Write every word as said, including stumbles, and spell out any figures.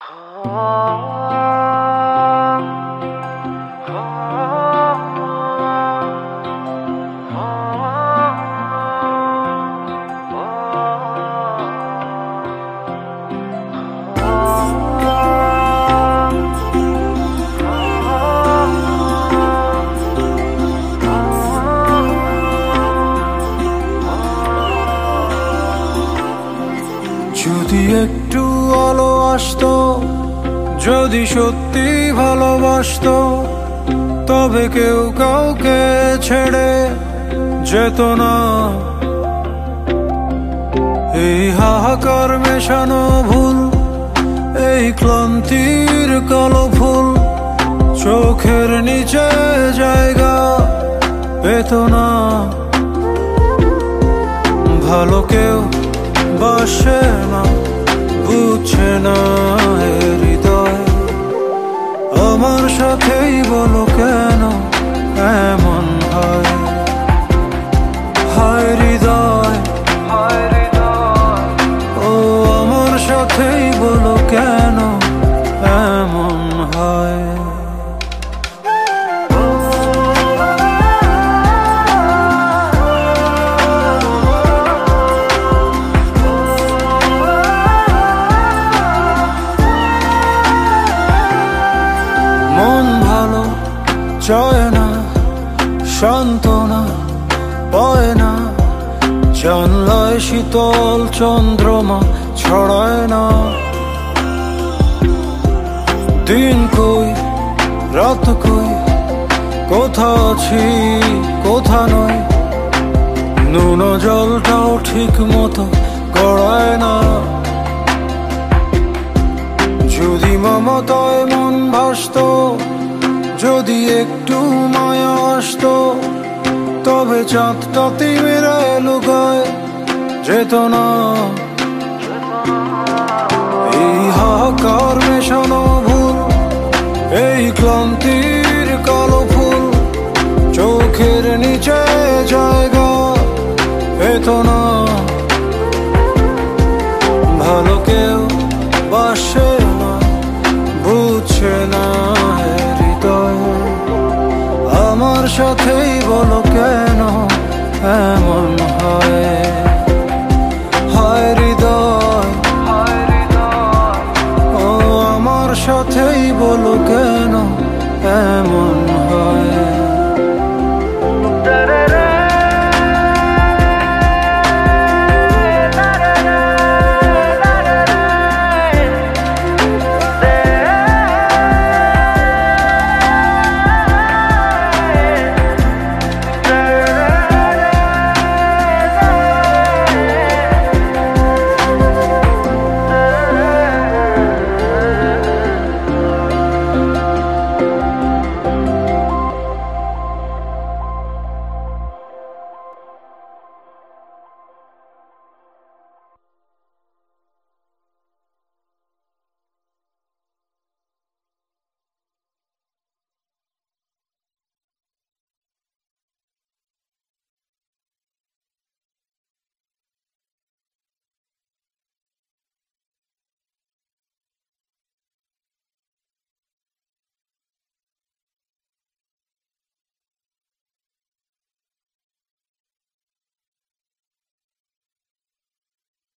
যদি একটু আলো আসতো, যদি সত্যি ভালোবাসতো, তবে কেউ কাউকে ছেড়ে যেত না। এই হাহাকার মেশানো ভুল, এই ক্লান্তির কালো ফুল চোখের নিচে জায়গা পেত না। ভালো কেউ বাসে না, বুঝছে না এ হৃদয়। আমার সাথেই বলো কেন এমন হয়? হায় হৃদয়, হায় হৃদয়, ও আমার সাথেই বলো কেন এমন হয়? মন ভালো চায় না, সান্ত্বনা পায় না, জানলায় শীতল চন্দ্রমা ছড়ায় না। দিন কই রাত কই, কোথা আছি কোথা নয়, নুন জলটাও ঠিক মতো গড়ায় না। যদি মমতায় মন ভাসতো, যদি একটু মায়া আসতো, তবে চাঁদটা তিমিরে লুকায় যেত না। এই হাহাকার মেশানো ভুল, এই ক্লান্তির কালো ফুল চোখের নিচে জায়গা পেত না। ভালো কেউ বাসে না, বুঝছে না হৃদয়। আমার সাথেই বলো কেন এমন হয়? হায় হৃদয়, হায় হৃদয়, ও আমার সাথেই বলো কেন এমন